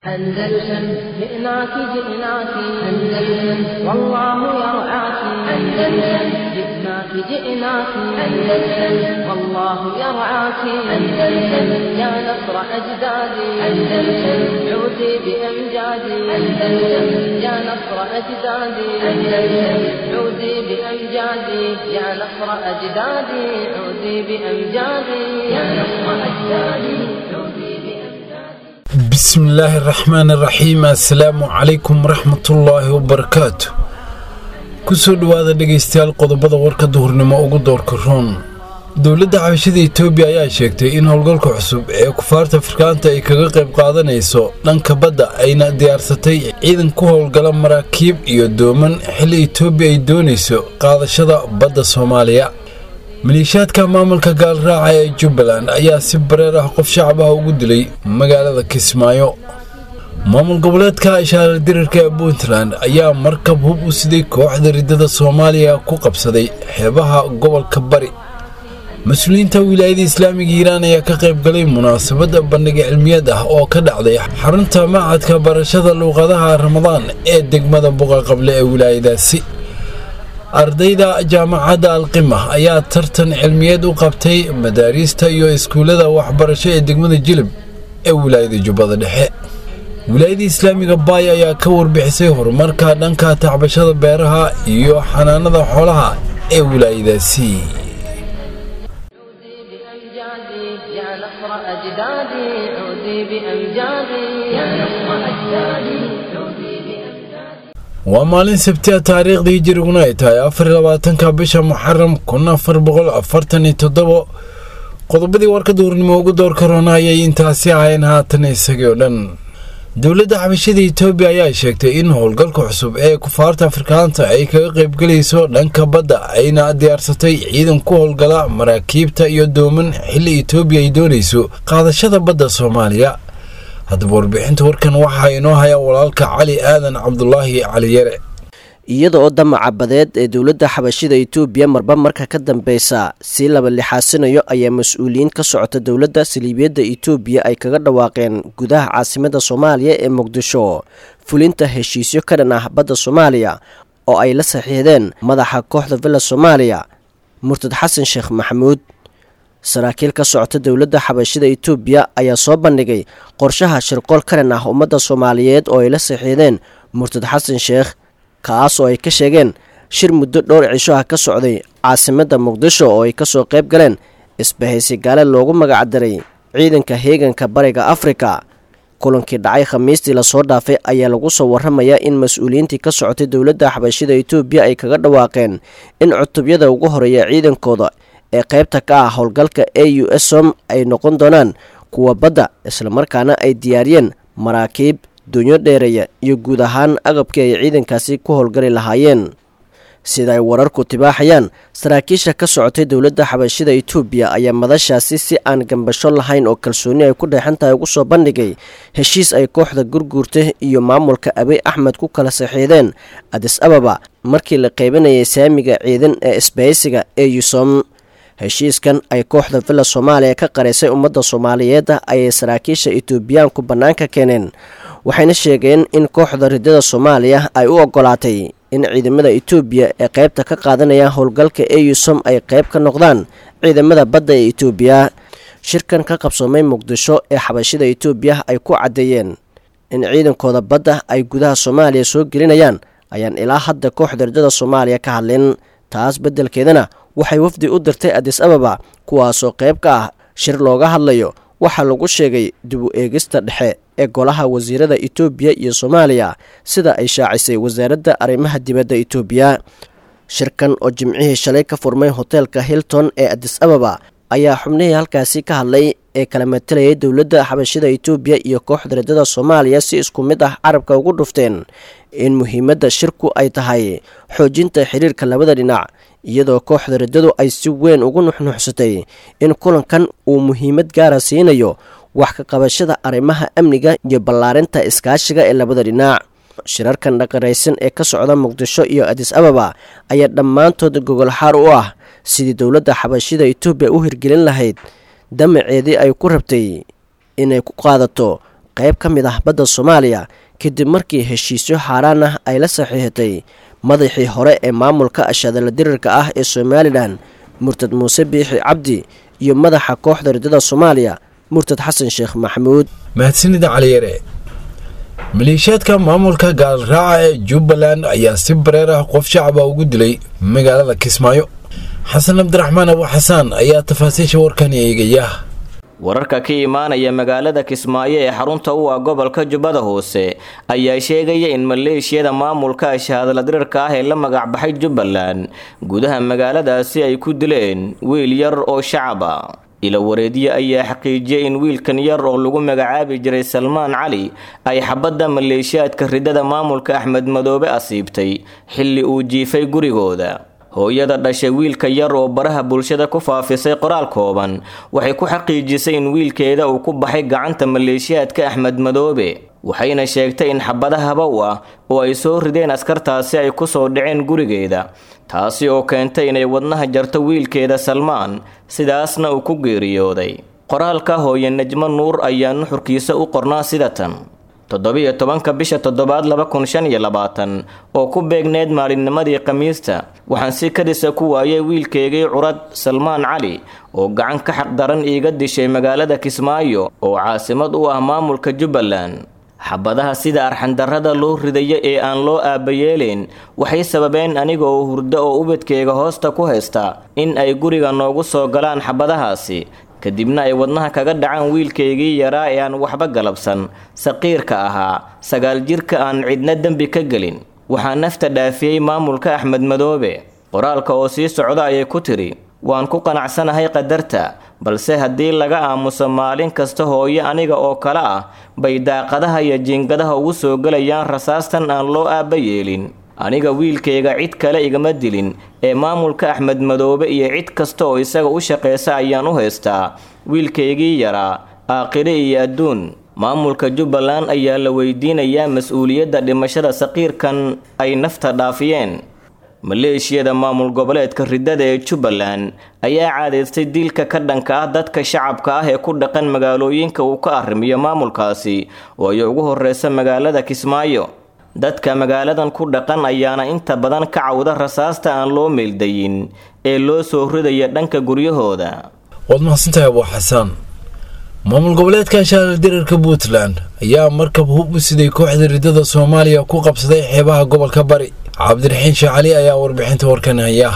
أندلسن جئناك جئناك أندلسن والله يرعاك أندلسن جئناك جئناك أندلسن والله يرعاك أندلسن يا نصر أجدادي أندلسن عودي بأمجادي أندلسن يا نصر أجدادي أندلسن عودي بأمجادي يا نصر أجدادي عودي بأمجادي يا نصر أجدادي عودي بسم الله الرحمن الرحيم السلام عليكم ورحمة الله وبركاته kusoo dhawaada dhageystayaal qodobada warka duhurnimo ugu doorka roon dowladda xabashada Itoobiya ayaa sheegtay in howlgalka cusub ee kufaarta Afrikaanta ay kaga qayb qaadanayso dhanka badda ayna diyaarsatay ciidan ku howlgala maraakiib iyo dooman xilli Itoobiya ay doonayso qaadashada badda Soomaaliya maleeshiyaadka maamulka gaalraaca ee Jubbaland ayaa si bareer ah qof shacab ah ugu dilay magaalada Kismaayo maamul goboleedka Ishaare Dirirka ee Puntland ayaa markab hub u siday kooxda ridada Soomaaliya ku qabsaday xeebaha gobolka Bari mas'uuliyiinta wilaayada Islaamiga Iiraan ayaa ka qayb galay munaasabada bandhig cilmiyeed ah oo ka dhacday xarunta macadka barashada luqadaha Ramadaan ee degmada Buqa-Qable ee wilaayadaasi ardayda jaamacadda Al-Qimah ayaa tartan cilmiyeed u qabtay madaarista iyo iskuulada waxbarasho ee degmada Jilib ee wilaayada Jubbada Dhexe wilaayada Islaamiga Baay ayaa ka warbixisay horumarka dhanka tacbashada beeraha iyo xanaanada xoolaha ee wilaayadaasi يا نصر أجدادي عودي بأمجادي يا نصر أجدادي عودي بأمجادي ومالين سبتها تاريخ دي هجرينا ay tahay 24 bisha Muharram 1447 qodobadii warka duurnimo ugu door karoonayay intaasi ayaan haatan isagoo dhan dowladda xabashada Itoobiya ayaa sheegtay in howlgalka cusub ee kufaarta Afrikaanta ay kaga qayb galayso dhanka badda ayna diyaarsatay ciidan ku howlgala maraakiibta iyo dooman xilli Itoobiya ay doonayso qaadashada badda Soomaaliya hadda warbixinta warkan waxa inoo haya walaalka Cali Aadan Cabdullaahi Cali Yare iyada oo damaca badeed ee dowladda xabashada Itoobiya marba marka ka dambaysa si laba lixaasinayo ayaa mas'uuliyiin ka socota dowladda Saldhigyada Itoobiya ay kaga dhawaaqeen gudaha caasimadda Soomaaliya ee Muqdisho fulinta heshiisyo ka dhan ah badda Soomaaliya oo ay la saxiixdeen madaxa kooxda Villa Soomaaliya Murtad Xasan Sheekh Maxamuud saraakiil ka socota dowladda xabashada Itoobiya ayaa soo bandhigay qorshaha shirqool ka dhan ah ummadda Soomaaliyeed oo ay la saxiixdeen Murtad Xasan Sheekh kaas oo ay ka sheegeen shir muddo dhowr cisho ah ka socday caasimadda Muqdisho oo ay ka soo qayb galeen isbahaysi gaale loogu magac daray ciidanka heeganka bariga Afrika kulankii dhacay Khamiistii la soo dhaafay ayaa lagu soo waramayaa in mas'uuliyiintii ka socotay dowladda xabashada Itoobiya ay kaga dhawaaqeen in cutubyada ugu horeeya ciidankooda ee qaybta ka ah howlgalka AUSOM ay noqon doonaan kuwa badda isla markaana ay diyaariyeen maraakiib doonyo dheereeya iyo guud ahaan agabkii ay ciidankaasi ku howlgali lahaayeen sida ay wararku tibaaxayaan saraakiisha ka socotay dowladda xabashada Itoobiya ayaa madashaasi si aan gambasho lahayn oo kalsooni ay ku dheexan tahay ugu soo bandhigay heshiis ay kooxda gurguurta iyo maamulka Abiy Ahmed ku kala saxiixdeen Addis Ababa markii la qeybinayay saamiga ciidan ee isbahaysiga AUSOM heshiiskan ay kooxda Villa Soomaaliya ka qareysay ummadda Soomaaliyeed ay saraakiisha Itoobiyaanku banaanka keeneen waxayna sheegeen in kooxda ridada Soomaaliya ay u ogolaatay in ciidamada Itoobiya ee qaybta ka qaadanaya howlgalka AUSOM ay qayb ka noqdaan ciidamada badda ee Itoobiya shirkan ka qabsoomay Muqdisho ee xabashada Itoobiya ay ku cadeeyeen in ciidankooda badda ay gudaha Soomaaliya soo gelinayaan ayaan ilaa hadda kooxda ridada Soomaaliya ka hadlin taas bedelkeedana waxay wafdi u dirtay Addis Ababa kuwaasoo qayb ka ah shir looga hadlayo waxa lagu sheegay dib u eegista dhexe ee golaha wasiirada Itoobiya iyo Soomaaliya sida ay shaacisay wasaaradda arrimaha dibadda Itoobiya shirkan oo jimcihii shalay ka furmay hotelka Hilton ee Addis Ababa ayaa xubnihii halkaasi ka hadlay ee kala metelayay dowladda xabashada Itoobiya iyo kooxda ridada Soomaaliya si isku mid ah carabka ugu dhufteen in muhiimadda shirku ay tahay xoojinta xiriirka labada dhinac iyadoo kooxda ridadu ay si weyn ugu nuxnuxsatay in kulankan uu muhiimad gaar ah siinayo wax ka qabashada arrimaha amniga iyo ballaarinta iskaashiga ee labada dhinac shirarkan dhaqaraysan ee ka socda Muqdisho iyo Addis Ababa ayaa dhammaantood gogol xaar u ah sidii dowladda xabashida Itoobiya u hirgelin lahayd damaceedii ay ku rabtay inay ku qaadato qayb ka mid ah badda soomaaliya kadib markii heshiisyo xaaraan ah ay la saxiixatay madaxii hore ee maamulka ashadala dirirka ah ee somalilan murtad muuse biixi cabdi iyo madaxa kooxda ridada soomaaliya murtad xasan sheekh maxamuud. mahadsanida caliyare. maleeshiyaadka maamulka gaalraaca ee jubbaland ayaa si bareer ah qof shacaba ugu dilay magaalada kismaayo. xasan cabdiraxmaan abu xasaan ayaa tafaasiisha warkan eegaya. wararka ka imaanaya magaalada Kismaayo ee xarunta u ah gobolka Jubbada Hoose ayaa sheegaya in maleeshiyada maamulka shahaadada dirirka ah ee la magac baxay Jubbaland gudaha magaaladaasi ay ku dileen wiil yar oo shacaba. ila wareediye ayaa xaqiijiyay in wiilkan yar oo lagu magacaabi jiray Salmaan Cali ay xabadda maleeshiyadka ridada maamulka Axmed Madoobe asiibtay xilli uu jiifay gurigooda. hooyada dhashay wiilka yar oo baraha bulshada ku faafisay qoraal kooban waxay ku xaqiijisay in wiilkeeda uu ku baxay gacanta maleeshiyadka Axmed Madoobe waxayna sheegtay in xabadaha habow ah oo ay soo rideen askartaasi ay ku soo dhaceen gurigeeda taasi oo keentay inay wadnaha jarto wiilkeeda Salmaan sidaasna uu ku geeriyooday. qoraalka hooyo Najmo Nuur ayaa nuxurkiisa u qornaa sidatan 17 bisha 7 2025 oo ku beegneed maalinnimadii Khamiista waxaan si kadisa ku waayay wiilkeygii curad Salmaan Cali oo gacan ka xaq daran iiga dishay magaalada Kismaayo oo caasimad u ah maamulka Jubbaland. xabadaha sida arxan darrada loo ridayo ee aan loo aabayeelin waxay sababeen aniga oo hurdo oo ubadkeyga hoosta ku haysta in ay guriga noogu soo galaan xabadahaasi kadibna ay wadnaha kaga dhacaan wiilkeygii yaraa ee aan waxba galabsan saqiirka ahaa 9 jirka aan cidna dambi ka gelin. waxaa nafta dhaafiyay maamulka Axmed Madoobe. qoraalka oo sii socda ayay ku tiri waan ku qanacsanahay qadarta balse haddii laga aamuso maalin kasta hooyo aniga oo kale ah bay daaqadaha iyo jiingadaha ugu soo galayaan rasaastan aan loo aabayeelin. aniga wiilkeyga cid kale igama dilin ee maamulka Axmed Madoobe iyo cid kasta oo isaga u shaqeysa ayaan u haystaa wiilkeygii yaraa aakhire iyo adduun. maamulka Jubbaland ayaa la weydiinayaa mas'uuliyadda dhimashada saqiirkan ay nafta dhaafiyeen. maleeshiyada maamul goboleedka ridada ee Jubbaland ayaa caadeystay dilka ka dhanka ah dadka shacabka ah ee ku dhaqan magaalooyinka uu ka arrimiyo maamulkaasi oo ay ugu horeysa magaalada Kismaayo. dadka magaaladan ku dhaqan ayaana inta badan ka cawda rasaasta aan loo meeldayin ee loo soo ridaya dhanka guryahooda. waad mahadsantahay abu xasaan. maamul goboleedka shahaadada dirirka Puntland ayaa markab hub u siday kooxda ridada Soomaaliya ku qabsaday xeebaha gobolka Bari. cabdiraxiin shacali ayaa warbixinta warkan haya.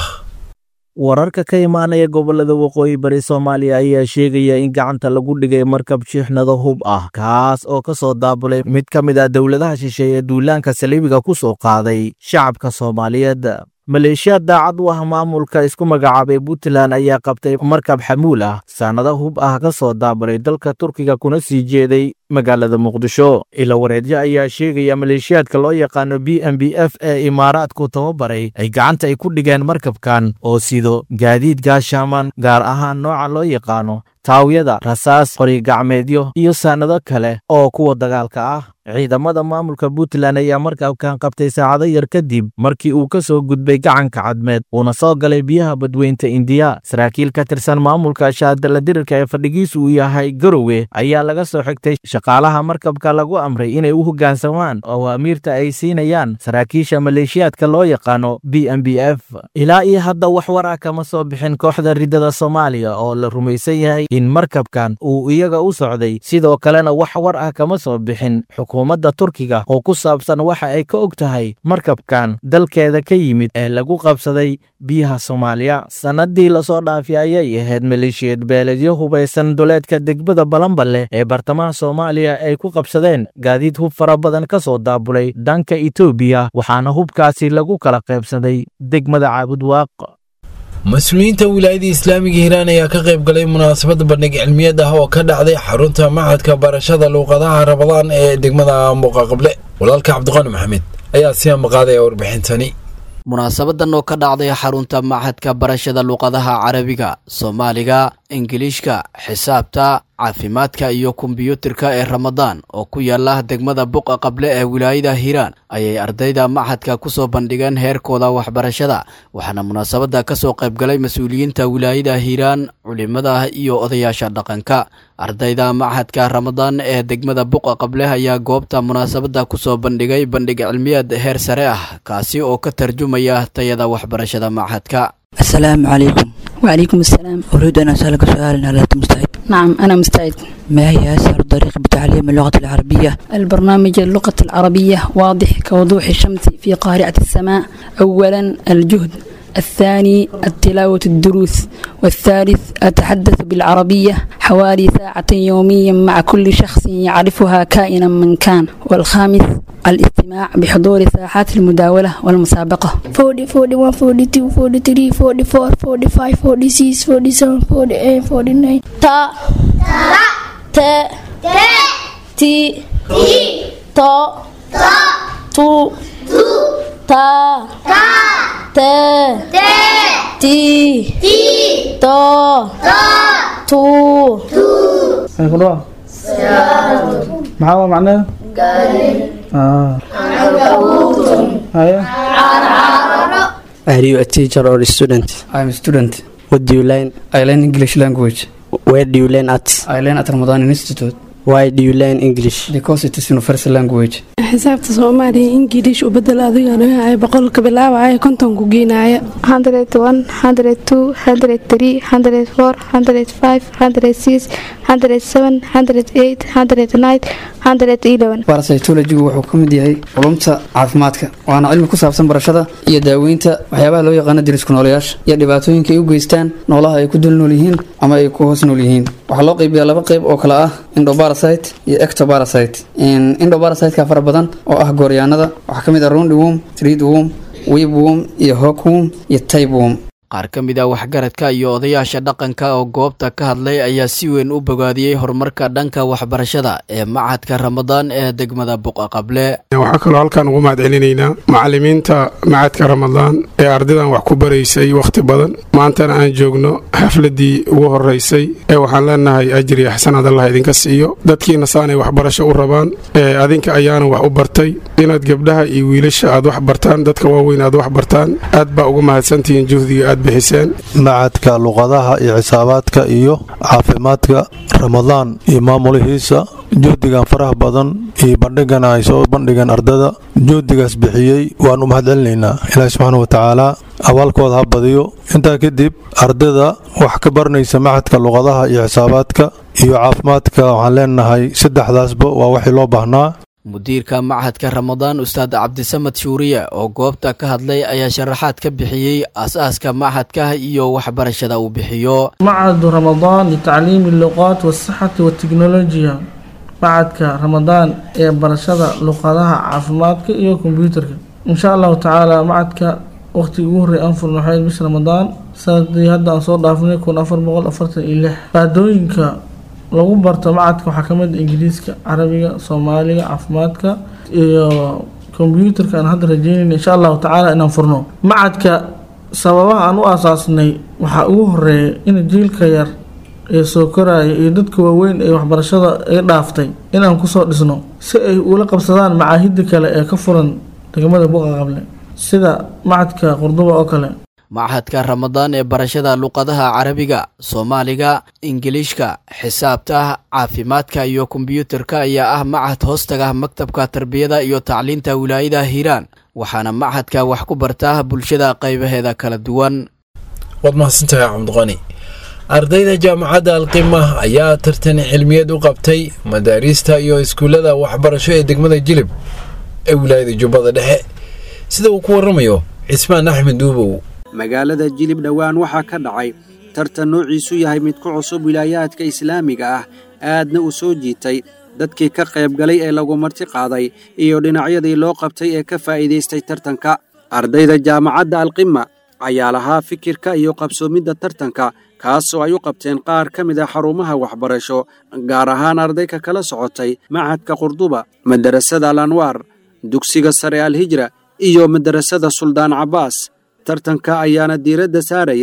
wararka ka imaanaya gobolada waqooyi bari Soomaaliya ayaa sheegaya in gacanta lagu dhigay markab shiixnado hub ah kaas oo ka soo daabulay mid ka mid ah dawladaha shisheeye duulaanka saliibiga ku soo qaaday shacabka Soomaaliyeed. maleeshiyada daacad u ah maamulka isku magacaabay Puntland ayaa qabtay markab xamuul ah sanado hub ah ka soo daabulay dalka Turkiga kuna sii jeeday magaalada Muqdisho. ila wareedyo ayaa sheegaya maleeshiyadka loo yaqaano BMBF ee Imaaraadku tababaray ay gacanta ay ku dhigeen markabkan oo sido gaadiid gaashaaman gaar ahaan nooca loo yaqaano taawiyada rasaas qori gacmeedyo iyo sanado kale oo kuwa dagaalka ah. ciidamada maamulka Puntland ayaa markabkan qabtay saacado yar kadib markii uu ka soo gudbay gacanka cadmeed uuna soo galay biyaha badweynta Indiya. saraakiil ka tirsan maamulka shahaadada dirirka ee fadhigiisu uu yahay Garowe ayaa laga soo xigtay shaqaalaha markabka lagu amray inay u hoggaansamaan awaamiirta ay siinayaan saraakiisha maleeshiyadka loo yaqaano BMBF. ilaa iyo hadda wax war ah kama soo bixin kooxda ridada Soomaaliya oo la rumaysan yahay in markabkan uu iyaga u socday. sidoo kalena wax war ah kama soo bixin xukuumadda Turkiga oo ku saabsan waxa ay ka og tahay markabkan dalkeeda ka yimid ee lagu qabsaday biyaha Soomaaliya. sanadii la soo dhaafay ayay ahayd maleeshiyad beeledyo hubaysan duleedka degmada Balanballe ee bartamaha Soomaaliya ay ku qabsadeen gaadiid hub fara badan ka soo daabulay dhanka Itoobiya waxaana hubkaasi lagu kala qaybsaday degmada Caabudwaaq. mas-uuliyiinta wilaayada islaamiga Hiiraan ayaa ka qayb galay munaasabad bandhig cilmiyeed ah oo ka dhacday xarunta machadka barashada luqadaha Ramadaan ee degmada Muqaqable. walaalka Cabdiqani Maxamed ayaa si maqaaday warbixintani. munaasabadan oo ka dhacday xarunta machadka barashada luqadaha Carabiga, Soomaaliga, ingiliishka xisaabta caafimaadka iyo kombiyuutarka ee ramadaan oo ku yaala degmada buqa qable ee wilaayada hiiraan ayay ardayda machadka ku soo bandhigeen heerkooda waxbarashada waxaana munaasabada ka soo qaybgalay mas-uuliyiinta wilaayada hiiraan culimada iyo odayaasha dhaqanka ardayda machadka ramadaan ee degmada buqa qable ayaa goobta munaasabada ku soo bandhigay bandhig cilmiyeed heer sare ah kaasi oo ka tarjumaya tayada waxbarashada machadka. السلام عليكم. وعليكم السلام. أريد أن أسألك سؤالا، هل أنت مستعد؟ نعم أنا مستعد. ما هي أسهل طريقة بتعليم اللغة العربية؟ البرنامج اللغة العربية واضح كوضوح الشمس في قارعة السماء. أولا الجهد، الثاني التلاوة الدروس، والثالث أتحدث بالعربية حوالي ساعة يوميا مع كل شخص يعرفها كائنا من كان، والخامس الاستماع بحضور ساحات المداولة والمسابقة. 40 41 42 43 44 45 46 47 48 49 تا تا تي تو تو تا تا تي تو تو maxaa macnaheedu Are you a teacher or a student? I am a student. What do you learn? I learn English language. Where do you learn at? I learn at Ramadan Institute. Why do you learn English? Because it is universal language. xisaabta Soomaaliya English u bedel adiga ay boqolka bilaabay konton ku geenaya 101 102 103 104 105 106 107 108 109 111. Parasitology wuxuu ka mid yahay culumta caafimaadka waana cilmi ku saabsan barashada iyo daaweynta waxyaabaha loo yaqaan dirisku noolayaasha iyo dhibaatooyinka ay u geystaan noolaha ay ku dul nool yihiin ama ay ku hoos nool yihiin. Waxa loo qaybiyaa laba qayb oo kala ah endoparasite iyo ectoparasite. Endoparasite-ka fara badan oo ah gooryaanada waxa kamid ah roundworm, threadworm, webworm iyo hookworm iyo tapeworm. qaar ka mid ah waxgaradka iyo odayaasha dhaqanka oo goobta ka hadlay ayaa si weyn u bogaadiyey horumarka dhanka waxbarashada ee machadka ramadaan ee degmada buqa qable. waxaa kaloo halkan ugu mahadcelinaynaa macallimiinta machadka ramadaan ee ardaydan wax ku baraysay waqti badan maantana aan joogno xafladii ugu horeysay ee waxaan leenahay ajri iyo xasanaad Allah idinka siiyo dadkiina saanay waxbarasho u rabaan adinka ayaana wax u bartay inaad gabdhaha iyo wiilasha aad wax bartaan dadka waaweyn aad wax bartaan aad baa ugu mahadsantihiin juhdiga machadka luqadaha iyo xisaabaadka iyo caafimaadka ramadaan iyo maamulihiisa juhdigan faraha badan iyo bandhigan ay soo bandhigeen ardada juhdigaas bixiyey waan u mahadcelinaynaa ilaahi subxaana watacaala abaalkooda ha badiyo. intaa kadib ardada wax ka baranaysa machadka luqadaha iyo xisaabaadka iyo caafimaadka waxaan leenahay saddexdaasba waa wixii loo baahnaa. mudiirka machadka ramadaan ustaad cabdisamad shuuriye oo goobta ka hadlay ayaa sharaxaad ka bixiyey aasaaska machadka iyo waxbarashada uu bixiyo. machad ramadaan litacliim alluqaat wasaxati wateknolojiya machadka ramadaan ee barashada luqadaha caafimaadka iyo kombiyuutarka insha allahu tacaala machadka waqtigii ugu horreeyay aan furno waxay bisha ramadaan sanadii hadda aan soo dhaafnay 1446 maadooyinka lagu barto machadka waxaa ka mid ingiriiska carabiga soomaaliga caafimaadka iyo kombiyuutarka aan hadda rajeynayna insha allahu tacaala inaan furno machadka. sababaha aan u aasaasnay waxaa ugu horeeya in jiilka yar ee soo koraya iyo dadka waaweyn ee waxbarashada ay dhaaftay inaan kusoo dhisno si ay ula qabsadaan macaahida kale ee ka furan degmada buqa qable sida machadka Qurduba oo kale. machadka ramadaan ee barashada luqadaha carabiga soomaaliga ingiliishka xisaabta caafimaadka iyo kombiyuutarka ayaa ah machad hoostaga maktabka tarbiyada iyo tacliinta wilaayada hiiraan waxaana machadka wax ku bartaa bulshada qaybaheeda kala duwan. waad mahadsantahay cabdiqani. ardayda jaamacadda alqima ayaa tartan cilmiyeed u qabtay madaarista iyo iskuulada waxbarasho ee degmada jilib ee wilaayada jubbada dhexe sida uu ku waramayo cismaan axmed duubow. magaalada jilib dhowaan waxaa ka dhacay tartan noociisu yahay mid ku cusub wilaayaadka islaamiga ah aadna u soo jiitay dadkii ka qaybgalay ee lagu marti qaaday iyo dhinacyadii loo qabtay ee ka faa'iidaystay tartanka. ardayda jaamacadda alqima ayaa lahaa fikirka iyo qabsoomidda tartanka kaasoo ay u qabteen qaar ka mid ah xarumaha waxbarasho gaar ahaan arday ka kala socotay machadka Qurduba, madarasada al-Anwaar, dugsiga sare al-Hijra iyo madarasada Suldaan Cabbaas. tartanka ayaana diiradda saarayay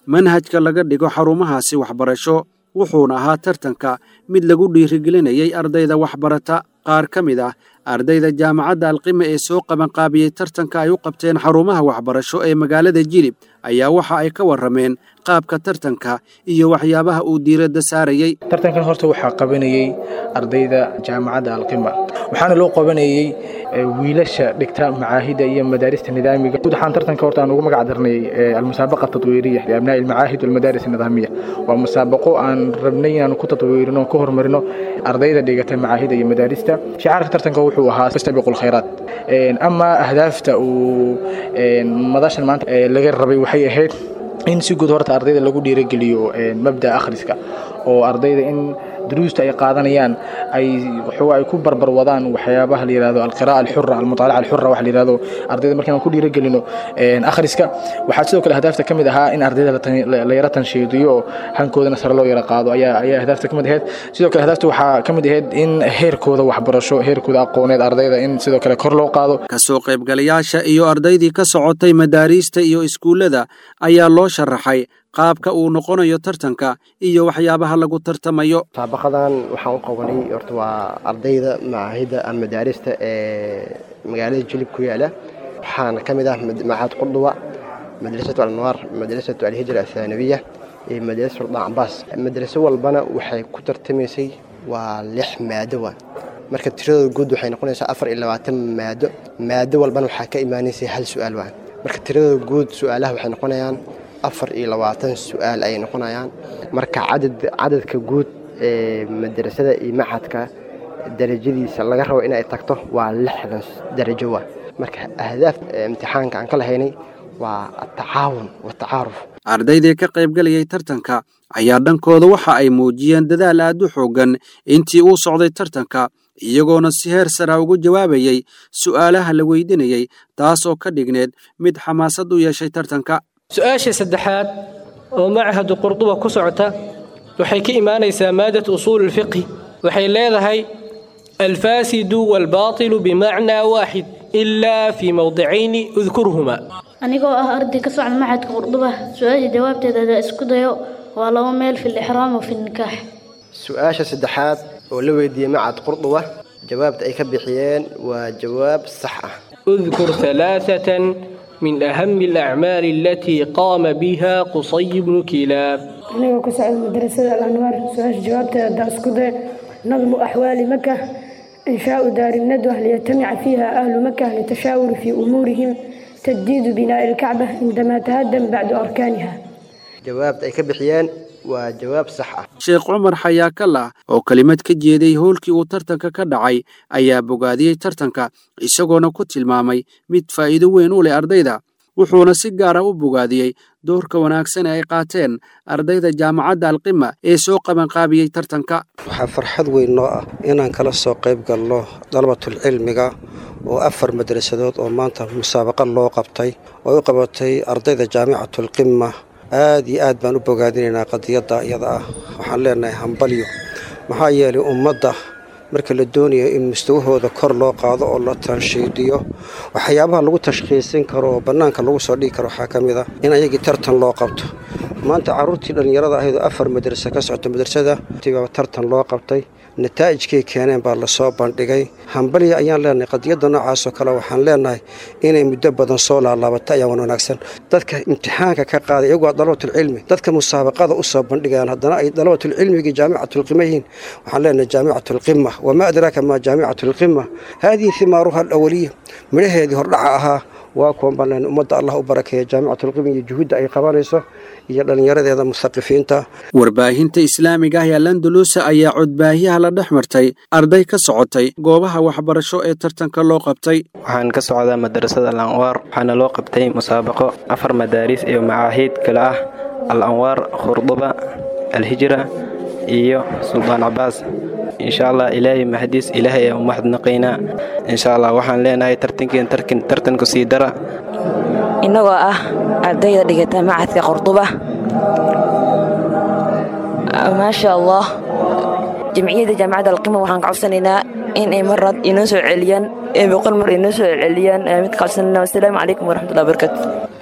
manhajka laga dhigo xarumahaasi waxbarasho wuxuuna ahaa tartanka mid lagu dhiirigelinayay ardayda waxbarata. qaar ka mid ah ardayda jaamacadda alqima ee soo qabanqaabiyey tartanka ay u qabteen xarumaha waxbarasho ee magaalada jilib ayaa waxa ay ka warrameen qaabka tartanka iyo waxyaabaha uu diiradda saarayey. tartankan horta waxaa qabanayey ardayda jaamacadda alqima, waxaana loo qabanayey wiilasha dhigta macaahida iyo madaarista nidaamiga. guud ahaan tartanka horta aan ugu magac darnay almusaabaqa tatwiiriya liabnaa'i almacaahid walmadaaris nidaamiya. waa musaabaqo aan rabnay inaan ku tatwiirino ku horumarino ardayda dhigata macaahida iyo madaarista. shicaarka tartanka wuxuu ahaa fastabiqul khayraat. ama ahdaafta uu madashan maanta laga rabay waxay ahayd in si guud horta ardayda lagu dhiirigeliyo mabda akhriska oo ardayda in duruusta ay qaadanayaan ay ku barbar wadaan waxyaabaha la yiraahdo alqira'a alxurra almutala'a alxurra waxa la yiraahdo ardayda markaan ku dhiirigelino akhriska. waxaa sidoo kale ahdaafta kamid ahaa in ardayda la yara tanshiidiyo hankoodana sare loo yara qaado ayaa ahdaafta kamid ahayd. sidoo kale ahdaafta waxaa kamid ahayd in heerkooda waxbarasho heerkooda aqooneed ardayda in sidoo kale kor loo qaado. kasoo qaybgalayaasha iyo ardaydii ka socotay madaarista iyo iskuullada ayaa loo sharaxay qaabka uu noqonayo tartanka iyo waxyaabaha lagu tartamayo. musaabaqadan waxaan u qabanay horta waa ardayda macaahida ama madaarista ee magaalada jilib ku yaala. waxaana ka mid ah macahad qurduba, madrasatu al-anwaar, madrasatu al-hijra al-thanawiya iyo madrasatu sultaan cabaas. madraso walbana waxay ku tartamaysay waa 6 maado. marka tiradooda guud waxay noqonaysaa 24 maado walbana waxaa ka imaanaysay hal su'aal. marka tiradooda guud su'aalaha waxay noqonayaan 24 su'aal ay noqonayaan. marka cadadka guud ee madrasada iyo macadka darajadiisa laga rabo inay tagto waa 60 darajo. marka ahdaaf imtixaanka aan ka lahaynay waa at-tacaawun wa at-tacaaruf. ardaydii ka qaybgalayay tartanka ayaa dhankooda waxa ay muujiyeen dadaal aad u xoogan intii uu socday tartanka, iyagoona si heer sare ugu jawaabayay su'aalaha la weydiinayay, taasoo ka dhigneed mid xamaasad u yeeshay tartanka. su-aasha saddexaad oo machad qurduba ku socota waxay ka imaanaysaa maadada usuul al-fiqh. waxay leedahay alfaasidu wal-baatilu bimacnaa waaxid ilaa fi mawdicayn udkurhuma. anigoo ah arday ka socda machadka qurduba, su-aasha jawaabteeda isku dayo waa 2 meel fi al-ihraam wa fi al-nikaax. su-aasha saddexaad oo la weydiiyay machad qurduba jawaabta ay ka bixiyeen waa jawaab sax ah. udkur 3 من أهم الأعمال التي قام بها قصي بن كلاب. أنا كسعد مدرسة الأنوار. سؤال جوابته داسكده نظم أحوال مكة، إنشاء دار الندوة ليجتمع فيها أهل مكة للتشاور في أمورهم، تجديد بناء الكعبة عندما تهدم بعد أركانها. جواب أي كبحيان وجواب صح. sheekh cumar xayaakallah oo kelimad ka jeeday hoolkii uu tartanka ka dhacay ayaa bogaadiyey tartanka isagoona ku tilmaamay mid faa'iido weyn u leh ardayda. wuxuuna si gaar ah u bogaadiyey doorka wanaagsan ee ay qaateen ardayda jaamacadda alqima ee soo qabanqaabiyey tartanka. waxaa farxad weyn noo ah inaan kala soo qayb galno dalabatul cilmiga oo 4 madrasadood oo maanta musaabaqa loo qabtay oo u qabatay ardayda jaamicatul qimma. aad iyo aad baan u bogaadinaynaa qadiyadda iyada ah. waxaan leenahay hambalyo, maxaa yeelay ummadda marka la doonayo in mustawahooda kor loo qaado oo la tanshiidiyo waxyaabaha lagu tashkhiisin karo oo bannaanka lagu soo dhigi karo waxaa ka mid ah in ayagii tartan loo qabto. maanta carruurtii dhallinyarada ahayd oo 4 madrasa ka socota madrasada tiba tartan loo qabtay, nataa'ijkay keeneen baa la soo bandhigay. hambalyo ayaan leenahay. qadiyadda noocaas oo kale waxaan leenahay inay muddo badan soo laalaabato ayaa wanaagsan. dadka imtixaanka ka qaaday iyagoo dalabatul cilmi, dadka musaabaqada u soo bandhigayaan haddana ay dalabatul cilmiga jaamicatul qimma yihiin. waxaan leenahay jaamicatul qimma wama adraaka ma jaamicatul qimma hadihi thimaaruha al-awwaliyya. midhaheedii hordhaca ahaa waa kuwan baan leenahay. ummadda allah u barakeeya jaamicatul qimma iyo juhudda ay qabanayso iyo dhalinyaradeeda musaqifiinta. warbaahinta islaamiga ah ee Al-Andalus ayaa codbaahiyaha la dhex martay arday ka socotay goobaha waxbarasho ee tartanka loo qabtay. waxaan ka socdaa madrasada al-anwaar. waxaana loo qabtay musaabaqo 4 madaaris iyo macaahid kala ah al-anwaar, qurduba, al-hijra iyo sultaan cabaas. insha Allah ilaahay mahdiis ilaahay u mahadnaqayna. insha Allah waxaan leenahay tartanku sii dara. inagoo ah ardayda dhigata machadka qurduba. maasha Allah jamciyadda jaamacadda alqima waxaan ka codsanaynaa in ay marad inoo soo celiyaan boqol mar inoo soo celiyaan mid ka codsanayna. wassalaamu calaykum waraxmatullahi wabarakaatu.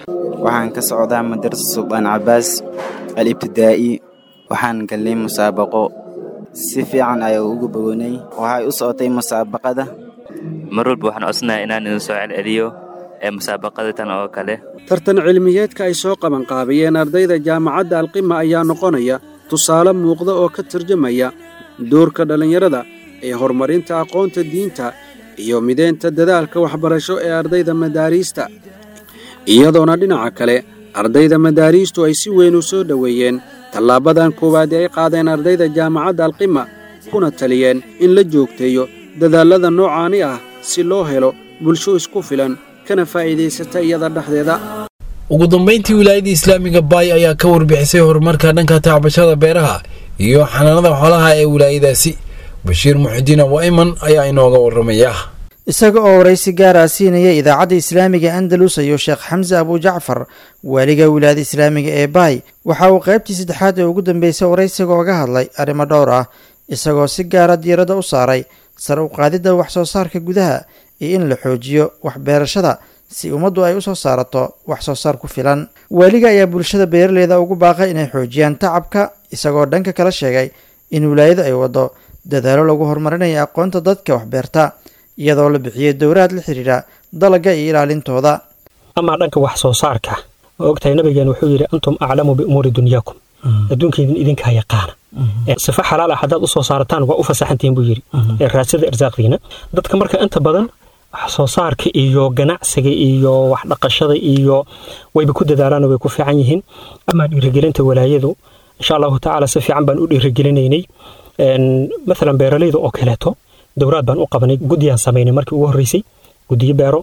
waxaan ka socdaa madrasa Sultaan Cabaas al-ibtidaa'i waxaan galnay musaabaqo si fiican ayaan ugu bogonay waxay u socotay musaabaqada marwalba waxaan codsanaa inaan idin soo celceliyo musaabaqada tan oo kale tartan cilmiyeedka ay soo qaban qaabiyeen ardayda jaamacadda alqima ayaa noqonaya tusaale muuqda oo ka tarjumaya doorka dhallinyarada ee horumarinta aqoonta diinta iyo mideynta dadaalka waxbarasho ee ardayda madaariista iyadoona dhinaca kale ardayda madaariistu ay si weyn u soo dhoweeyeen tallaabadan koowaad ay qaadeen ardayda jaamacadda alqima kuna taliyeen in la joogteeyo dadaallada noocaani ah si loo helo bulsho isku filan kana faa'iidaysata iyada dhexdeeda ugu dambeyntii wilaayada islaamiga baay ayaa ka warbixisay horumarka dhanka tacbashada beeraha iyo xanaanada xoolaha ee wilaayadaasi bashiir muxidiin awaiman ayaa inooga warramaya isaga oo waraysi gaara siinaya idaacadda islaamiga andalus ayuu sheekh xamse abujacfar waaliga wilaayada islaamiga ee baay waxa uu qaybtii saddexaad ee ugu dambeysay waraysiga oga hadlay arrimo dhowr ah isagoo si gaara diiradda u saaray sar u qaadidda wax soo saarka gudaha iyo in la xoojiyo waxbeerashada si ummaddu ay u soo saarato wax soo saar ku filan waaliga ayaa bulshada beeraleyda ugu baaqay inay xoojiyaan tacabka isagoo dhanka kala sheegay in wilaayadu ay waddo dadaalo lagu horumarinayo aqoonta dadka waxbeerta iyadoo la bixiyey dowraad la xidhiidha dalagga iyo ilaalintooda amaa dhanka wax soo saarka oo ogtahay nabigeen wuxuu yidhi antum aclamu biumuuri dunyaakum adduunkeydin idinkaa yaqaana sifa xalaal ah haddaad u soo saarataan waa u fasaxantihiin buu yidhi raadsada irsaaqdiina dadka marka inta badan wax soo saarka iyo ganacsiga iyo wax dhaqashada iyo wayba ku dadaalaan oo way ku fiican yihiin amaa dhiirigelinta walaayadu insha allahu tacaala si fiican baan u dhiirigelinaynay maalan beeralayda oo kaleeto dowraad baan u qabanay guddiyaan samaynay markii ugu horreysay guddiyo beero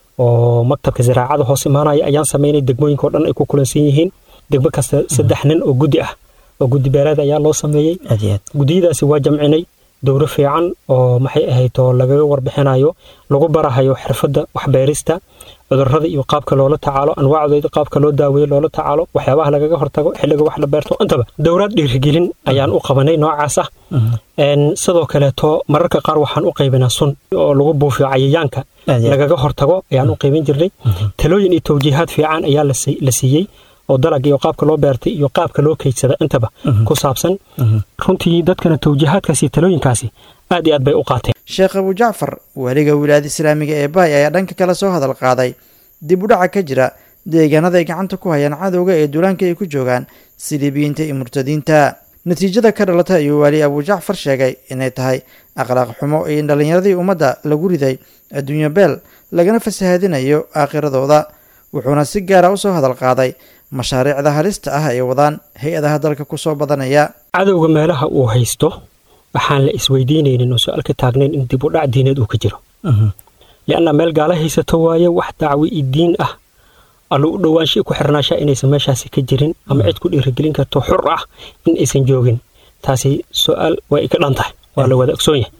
oo maktabka ziraacada hoos imaanaya ayaan samaynay degmooyinka oo dhan ay ku kulansan yihiin degmo kasta 3 nin oo guddi ah oo guddi beeraad ayaa loo sameeyey guddiyadaasi waa jamcinay dowro fiican oo maxay ahayd oo lagaga warbixinayo lagu barahayo xirfadda waxbeerista cudurrada iyo qaabka loola tacaalo anwaacdooda qaabka loo daaweeyo loola tacaalo waxyaabaha lagaga hortago xilliga wax la beerto intaba dowrad dhiirigelin ayaan u qabanay noocaas ah sidoo kaleeto mararka qaar waxaan u qaybinaa sun oo lagu buufiyo cayayaanka lagaga hortago ayaan u qaybin jirnay talooyin iyo tawjiihaad fiican ayaa la siiyey oo dalag iyo qaabka loo beertay iyo qaabka loo kaydsada intaba ku saabsan runtii dadkana tawjiihaadkaasi iyo talooyinkaasi aad iyo aad bay u qaateen sheekh abujacfar waaliga wilaayada islaamiga ee baay ayaa dhanka kale soo hadal qaaday dib u dhaca ka jira deegaanada ay gacanta ku hayaan cadowga ee duulaanka ay ku joogaan siliibiyiinta iyo murtadiinta natiijada ka dhalata ayuu waali abujacfar sheegay inay tahay akhlaaq xumo iyo in dhallinyaradii ummadda lagu riday adduunyo beel lagana fasahaadinayo aakhiradooda wuxuuna si gaara u soo hadal qaaday mashaariicda halista ah ay wadaan hay-adaha dalka ku soo badanaya cadowga meelaha uu haysto waxaan la isweydiinaynin oo su-aal ka taagnayn in dib u dhac diineed uu ka jiro lianna meel gaala haysato waaye wax dacwi i diin ah allo u dhowaansha ku xirnaashaa inaysan meeshaasi ka jirin ama cid ku dhiirigelin karto xur ah in aysan joogin taasi su-aal waa ay ka dhan tahay waa la wada ogsoon yahay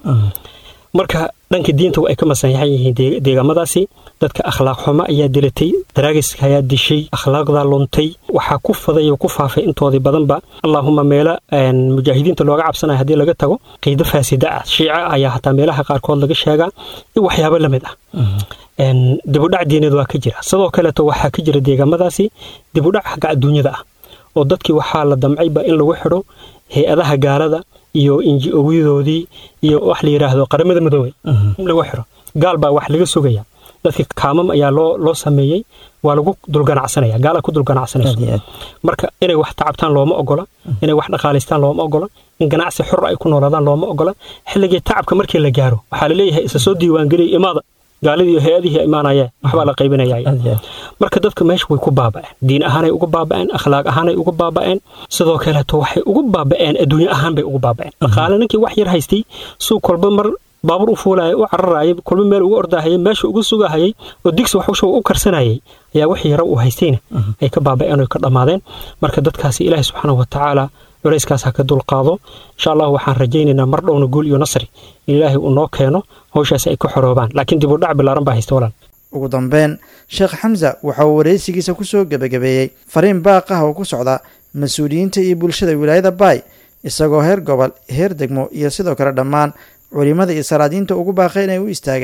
marka dhanka diinta waa ay ka masanyaxan yihiin deegaamadaasi dadka akhlaaq xumo ayaa dilatay daraagiska ayaa dishay akhlaaqdaa luntay waxaa ku faday oo ku faafay intoodii badanba allaahuma meelo mujaahidiinta looga cabsanaya haddii laga tago qiido faasida ah shiica ayaa hataa meelaha qaarkood laga sheegaa iyo waxyaabo la mid ah dibudhac diineed waa ka jira sidoo kaleeto waxaa ka jira deegaamadaasi dibudhac xagga adduunyada ah oo dadkii waxaa la damcayba in lagu xidho hay-adaha gaalada iyo inji-owiyadoodii iyo wax la yidhaahdo qaramada midoobey in lagu xidho gaal baa wax laga sugaya dadka kaamam ayaa loo sameeyey waa lagu dulganacsanaya gaala ku dulganacsanayso marka inay wax tacabtaan looma ogola inay wax dhaqaalaystaan looma ogola in ganacsi xor ay ku noolaadaan looma ogola xilligii tacabka markii la gaaro waxaa la leeyahay isa soo diiwaangeliya imaada gaaladii iyo hay-adihii imaanayeen waxbaa la qaybinaya marka dadka meesha way ku baaba'een diin ahaanay ugu baaba'een akhlaaq ahaanay ugu baaba'een sidoo kaleeto waxay ugu baaba'een adduunye ahaan bay ugu baaba'een dhaqaale ninkii wax yar haystay suu kolba mar baabur u fuulaya u cararayay kolba meel ugu ordahayay meesha ugu sugahayay oo digsi wax u karsanayay ayaa wixii yara uu haystayna ay ka baaba'een oo ka dhammaadeen marka dadkaasi ilaahay subxaanahu watacaala culayskaas ha ka dulqaado insha allah waxaan rajaynaynaa mar dhowna guul iyo nasri in ilaahay uu noo keeno hawshaasi ay ka xoroobaan laakiin dib u dhac bilaaran baa haysta walaal ugu dambeyn sheekh xamse waxa uu wareysigiisa ku soo gebagabeeyey fariin baaq ah oo ku socda mas-uuliyiinta iyo bulshada wilaayada baay isagoo heer gobol heer degmo iyo sidoo kale dhammaan culimada iyo salaadiinta ugu baaqay inay u istaagaan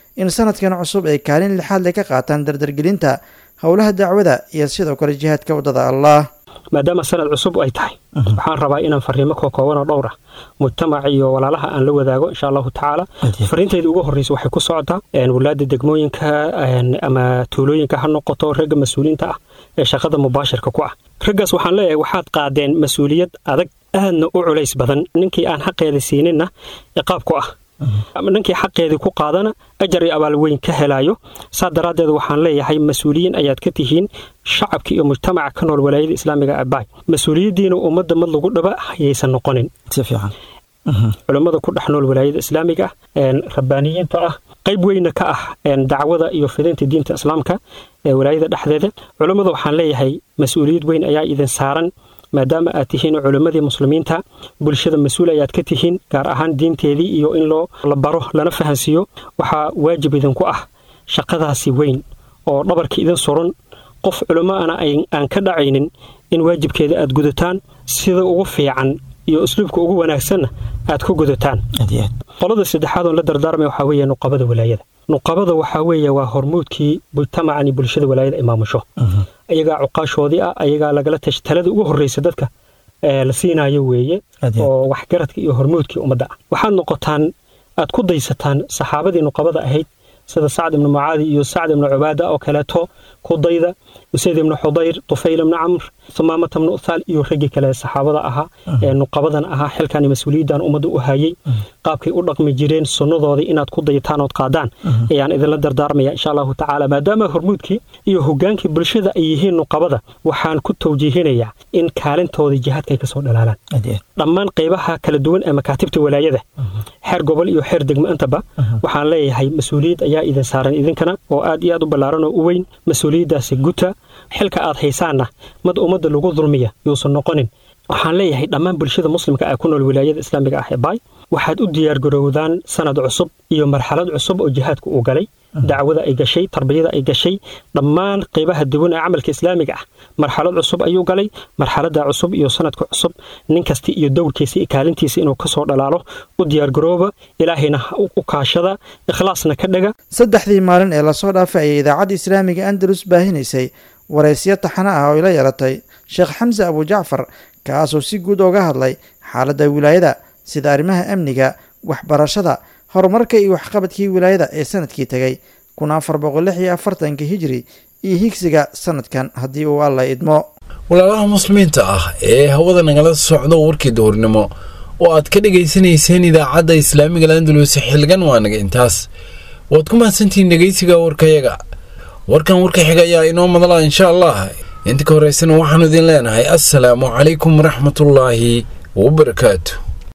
in sanadkan cusub ay kaalin lixaad leh ka qaataan dardargelinta howlaha dacwada iyo sidoo kale jihaadka waddada allah. maadaama sanad cusub ay tahay waxaan rabaa inaan fariimo kooban oo dhowr ah mujtamac iyo walaalaha aan la wadaago insha Allah taala. fariinteedu ugu horeysa waxay ku socotaa walaada degmooyinka ama tuulooyinka ha noqoto ragga mas'uuliyiinta ah ee shaqada mubaashirka ku ah. raggaas waxaan leeyahay waxaad qaadeen mas'uuliyad adag aadna u culays badan. ninkii aan xaqeeda siinina ciqaab ku ah, ninkii xaqeedii ku qaadana ajar iyo abaal weyn ka helayo. saa daraadeed waxaan leeyahay mas'uuliyiin ayaad ka tihiin shacabka iyo mujtamaca ka nool walaayada islaamiga Baay. mas'uuliyadiina ummadda mad lagu dhaba haysan noqonin. si fiican culimada ku dhex nool walaayada islaamiga rabbaaniyiinta ah qayb weyn ka ah dacwada iyo fidinta diinta islaamka ee walaayada dhexdeeda. culimada waxaan leeyahay mas'uuliyad weyn ayaa idin saaran maadaama aad tihiin culimadii muslimiinta. bulshada mas'uul ayaad ka tihiin gaar ahaan diinteedii iyo in la baro lana fahansiiyo. waxaa waajib idinku ah shaqadaasi weyn oo dhabarka idin suran. qof culimo aan ka dhacaynin in waajibkeeda aad gudataan sida ugu fiican iyo usluubka ugu wanaagsan aad ku gudataan. qolada saddexaad oo la dardaarmay waxa weeye nuqabada walaayada. nuqabada waxa weeye waa hormuudkii mujtamacani bulshada walaayada imaamusho. ayaga cuqaashoodii ah, ayaga lagala talada ugu horeysa dadka la siinayo weeye oo wax garadka iyo hormuudkii ummadda ah. waxaad noqotaan aad ku daysataan saxaabadii nuqabada ahayd sida Sa'd ibn Mu'aadh iyo Sa'd ibn Ubaada oo kaleeto ku dayda, Usayd ibn Hudayr, Tufayl ibn Amr, Thumaamah ibn Uthal iyo raggi kale saxaabada ahaa ee nuqabadan ahaa xilkan mas'uuliyadan ummadda u hayay qaabkay u dhaqmi jireen sunnadoodii inaad ku dayataan oo qaadaan ayaan idin la dardaarmaya insha Allah ta'ala. maadaama hormuudkii iyo hogaankii bulshada ay yihiin nuqabada waxaan ku tawjiihinayaa in kaalintooda jihaadka ay ka soo dhalaalaan dhammaan qaybaha kala duwan ee makaatibta walaayada xeer gobol iyo xeer degmo intaba. waxaan leeyahay mas'uuliyad ayaa idin saaran idinkana oo aad iyo aad u ballaaran oo u weyn. mas'uuliyadaasi guta xilka aad haysaana mad ummadda lagu dulmiya yuusan noqonin. waxaan leeyahay dhammaan bulshada muslimka ah ku nool wilaayada islaamiga ah ee Baay waxaad u diyaar garowdaan sanad cusub iyo marxalad cusub oo jihaadku u galay. dacwada ay gashay, tarbiyada ay gashay, dhammaan qaybaha duwan ee camalka islaamiga ah marxalad cusub ayuu galay. marxaladda cusub iyo sanadka cusub nin kasta iyo dowrkiisa iyo kaalintiisa inuu ka soo dhalaalo u diyaar garooba. ilaahayna u kaashada, ikhlaasna ka dhaga. saddexdii maalin ee lasoo dhaafay ayay idaacadda islaamiga Andalus baahinaysay waraysiyo taxana ah oo ay la yeelatay Sheekh Xamza Abu Jacfar kaasoo si guud uga hadlay xaaladda wilaayada sida arrimaha amniga, waxbarashada, horumarka iyo waxqabadkii wilaayada ee sanadkii tagay 1446 hijri iyo higsiga sanadkan haddii uu alla idmo. walaalaha muslimiinta ah ee hawada nagala socdo warkii duhurnimo oo aad ka dhegaysanayseen idaacadda islaamiga Andalus xilgan waa naga intaas. waad ku mahadsantihiin dhegaysiga warkayaga. warkan warka xiga ayaa inoo madala insha Allah. inta ka horeysana waxaanu idin leenahay assalaamu calaykum waraxmatullaahi wabarakaatuh.